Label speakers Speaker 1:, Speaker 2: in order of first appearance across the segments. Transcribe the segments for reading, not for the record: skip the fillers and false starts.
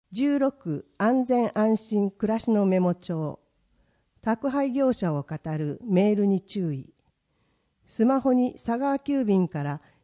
Speaker 1: 16安全安心暮らしのメモ帳。宅配業者を語るメールに注意。スマホに佐川急便から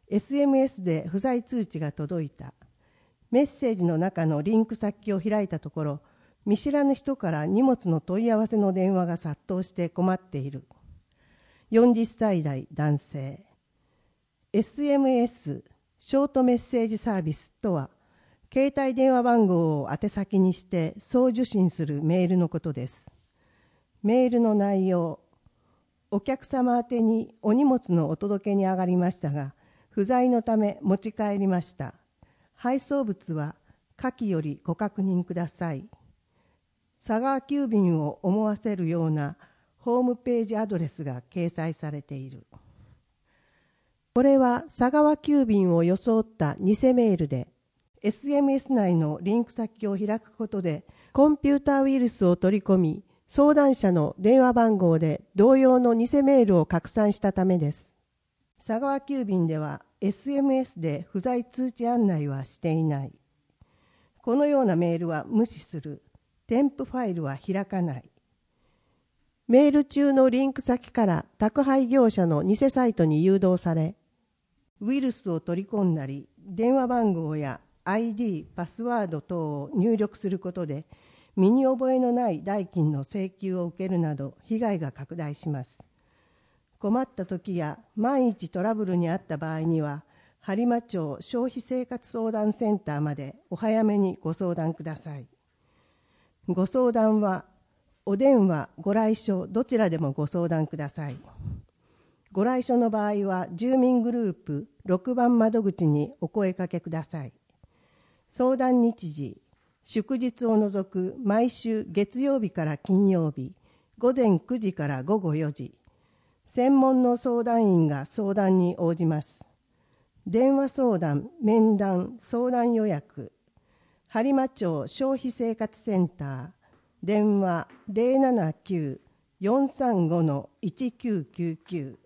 Speaker 1: SMS で不在通知が届いた。メッセージの中のリンク先を開いたところ、見知らぬ人から荷物の問い合わせの電話が殺到して困っている。40歳代男性。SMS ショートメッセージサービスとは、携帯電話番号を宛先にして送受信するメールのことです。メールの内容。お客様宛にお荷物のお届けに上がりましたが、不在のため持ち帰りました。配送物は下記よりご確認ください。佐川急便を思わせるようなホームページアドレスが掲載されている。これは佐川急便を装った偽メールで、SMS 内のリンク先を開くことで、コンピューターウイルスを取り込み、相談者の電話番号で同様の偽メールを拡散したためです。佐川急便では SMS で不在通知案内はしていない。このようなメールは無視する。添付ファイルは開かない。メール中のリンク先から宅配業者の偽サイトに誘導され、ウイルスを取り込んだり、電話番号や ID、パスワード等を入力することで、身に覚えのない代金の請求を受けるなど被害が拡大します。困った時や万一トラブルにあった場合には、播磨町消費生活相談センターまでお早めにご相談ください。ご相談は、お電話、ご来所、どちらでもご相談ください。ご来所の場合は、住民グループ6番窓口にお声かけください。相談日時、祝日を除く毎週月曜日から金曜日、午前9時から午後4時。専門の相談員が相談に応じます。電話相談、面談、相談予約。播磨町消費生活センター。電話 079-435-1999